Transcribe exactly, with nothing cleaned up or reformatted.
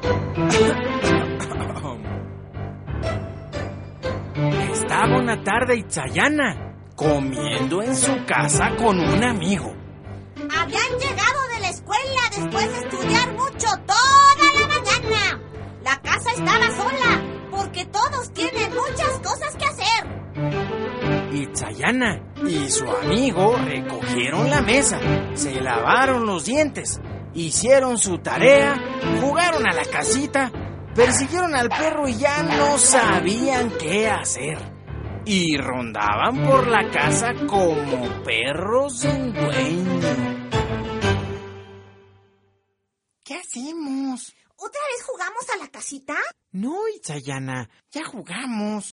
Estaba una tarde Itzayana comiendo en su casa con un amigo. Habían llegado de la escuela después de estudiar mucho toda la mañana. La casa estaba sola porque todos tienen muchas cosas que hacer. Itzayana y su amigo recogieron la mesa, se lavaron los dientes, hicieron su tarea, jugaron a la casita, persiguieron al perro y ya no sabían qué hacer. Y rondaban por la casa como perros sin dueño. ¿Qué hacemos? ¿Otra vez jugamos a la casita? No, Itzayana, ya jugamos.